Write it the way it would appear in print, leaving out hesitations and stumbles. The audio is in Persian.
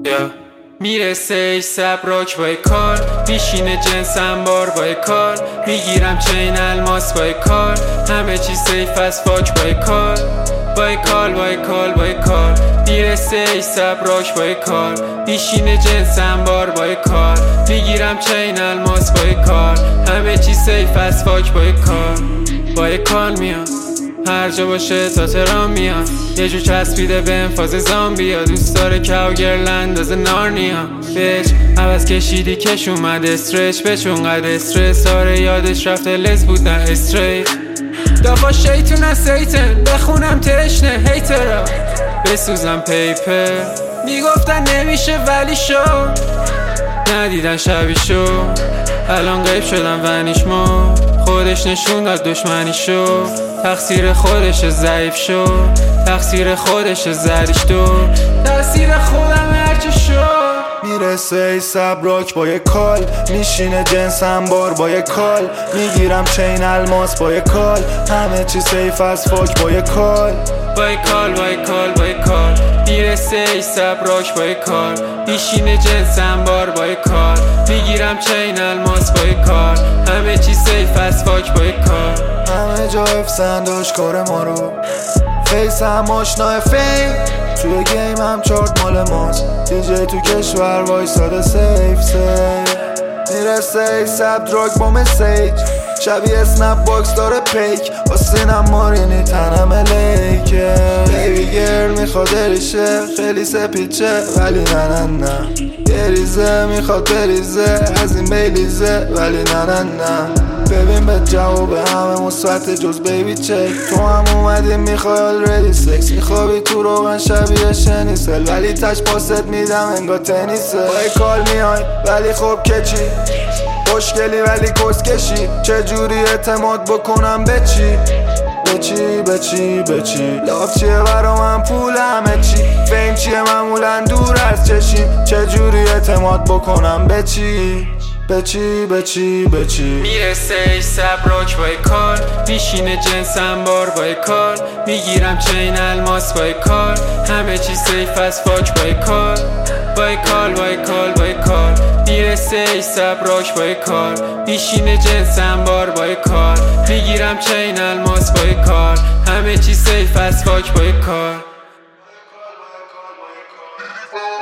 میرسه سبراک با کار، میشینه جنس انبار با کار، میگیرم چین الماس با کار، همه چی سیف از فاک با کار، با کار میرسه سبراک با کار، میشینه جنس انبار با کار، میگیرم چین الماس با کار، همه چی سیف از فاک با کار میاد، هر جا باشه تا تهران میاد، یه جو چسبیده به فاز زامبیا، دوست داره کاوگرل اندازه نارنیا، بهش عوض کشیدی کش اومد استرچ، بهش اونقدر استرس آره یادش رفته لز بود نه استریت، دافا شیطون از سیتن بخونم تشنه هیترا، بسوزم پیپر میگفتن نمیشه ولی شو، ندیدن شبی شو، الان غیب شدم ونیشما، خودش نشون داد دشمنی شو، تقصیر خودش ضعیف شو، تقصیر خودش زدیش تو، تقصیر خودم هرچه شو. میرسه سبراک با یه کال، میشینه جنس انبار با یه کال، میگیرم چین الماس با یه کال، همه چی سیف از فاک با یه کال، با کال میرسه سبراک با کار، میشینه جنس انبار با کار، میگیرم چین الماس با کار، همه چی سیف از فاک با کار، همه جا افسن داشت کار ما رو، فیس هم آشناه فیم، توی گیم هم چارت مال ماست، دیجی تو کشور وایساده سیف میرسه سب دراگ با مسیج، شبیه اسنپ باکس داره پیک، با سینم مارینی تنم لیکه، بیبی گرل میخواد ریشه، خیلی سپیچه ولی نه یه ریزه میخواد بریزه، از این بیلیزه ولی نه ببین به جواب همه مثبت جز بیبی چک، تو هم اومدی میخوای آلردی سکس، میخوابی تو روغن شبیه شنیسل، ولی تش پاست میدم انگار تنیسه، با کال میای ولی خب که چی، خوشگلی ولی کسکشی، چجوری اعتماد بکنم به چی لاف چیه برا من پول همه چی، فیم چیه معمولا دور از چشیم، چجوری اعتماد بکنم به چی میرسه سبراک با کار، میشینه جنس انبار با کار، میگیرم چین الماس با کار، همه چی سیف از فاک با کار، با کار میرسه سبراک با کار، میشینه جنس انبار با کار، میگیرم چین الماس با کار، همه چی سیف از فاک با کار.